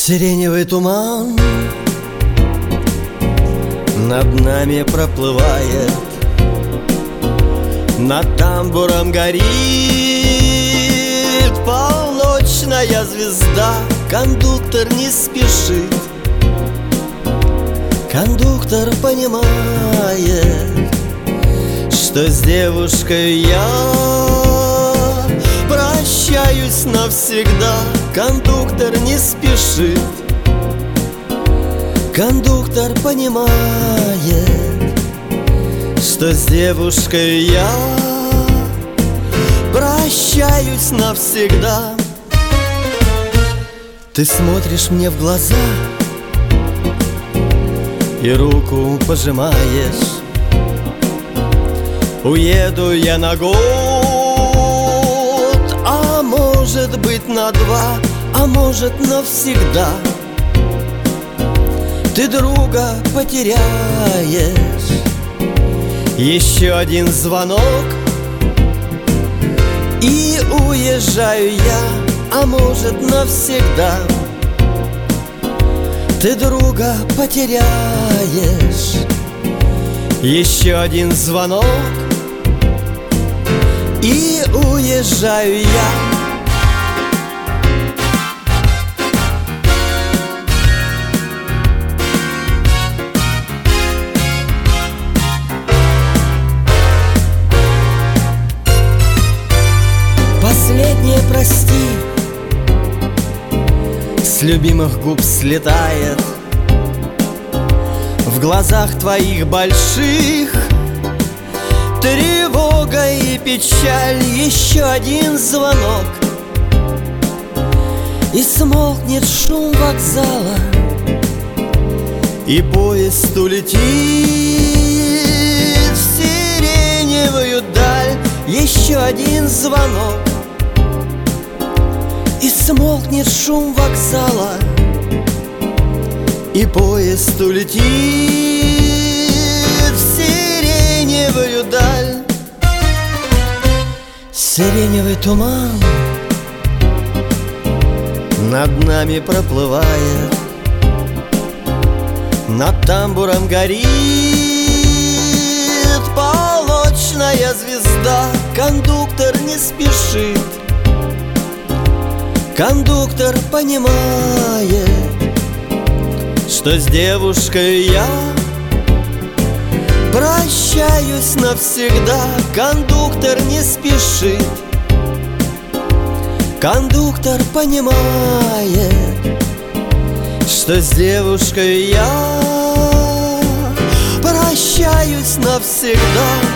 Сиреневый туман над нами проплывает, над тамбуром горит полночная звезда. Кондуктор не спешит, кондуктор понимает, что с девушкой я прощаюсь навсегда. Кондуктор не спешит, кондуктор понимает, что с девушкой я прощаюсь навсегда. Ты смотришь мне в глаза и руку пожимаешь. Уеду я на год, а может быть на два, а может навсегда. Ты друга потеряешь. Еще один звонок, и уезжаю я, а может навсегда. Ты друга потеряешь. Еще один звонок, и уезжаю я. Последнее прости с любимых губ слетает. В глазах твоих больших тревога и печаль. Еще один звонок, и смолкнет шум вокзала, и поезд улетит в сиреневую даль. Еще один звонок, и смолкнет шум вокзала, и поезд улетит в сиреневую даль. Сиреневый туман над нами проплывает, над тамбуром горит полночная звезда. Кондуктор не спешит, кондуктор понимает, что с девушкой я прощаюсь навсегда. Кондуктор не спешит, кондуктор понимает, что с девушкой я прощаюсь навсегда.